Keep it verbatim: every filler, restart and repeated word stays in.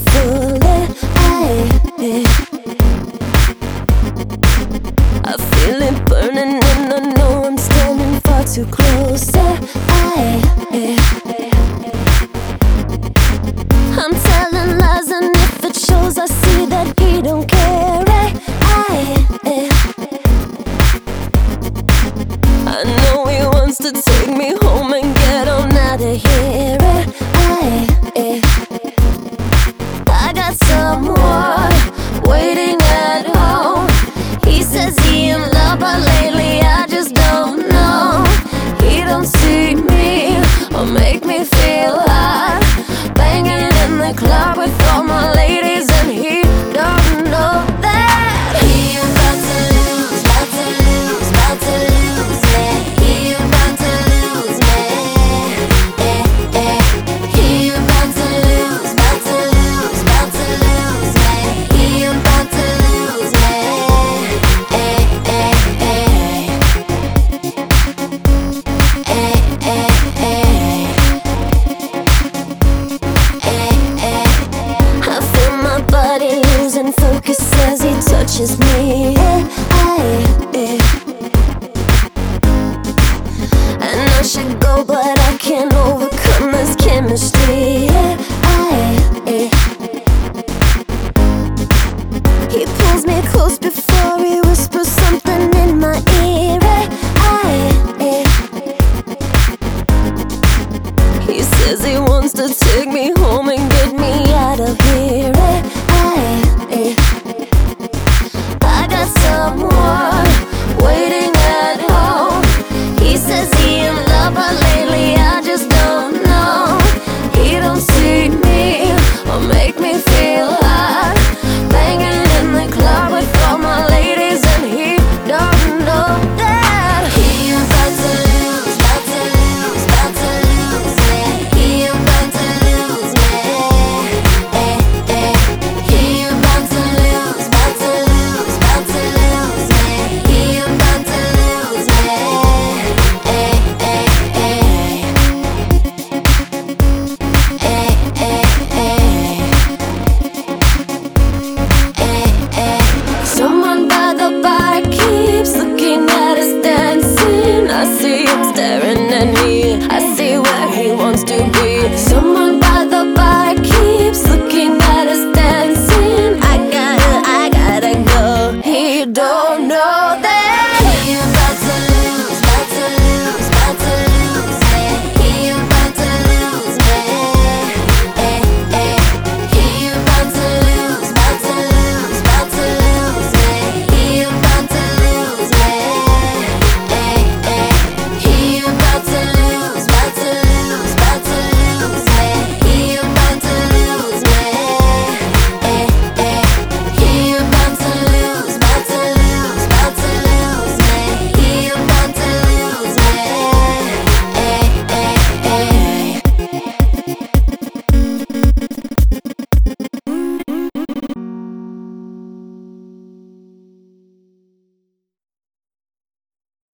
fully. I, I feel it burning and I know I'm standing far too close. I, I'm telling lies, and if it shows, I see that he don't care. I, I know he wants to take me home and get on out of here. I, I got someone waiting at home. He says he in love, but lately I just don't know. He don't see me or make me feel hot, banging in the club with all my ladies, and he don't know that he about to lose, about to lose, about to lose me. He about to lose me. Eh, eh. He about to lose, about to lose, about to lose me. He about to lose me. Eh, eh, eh. Eh, eh, eh. I feel my body losing focus as he touches me.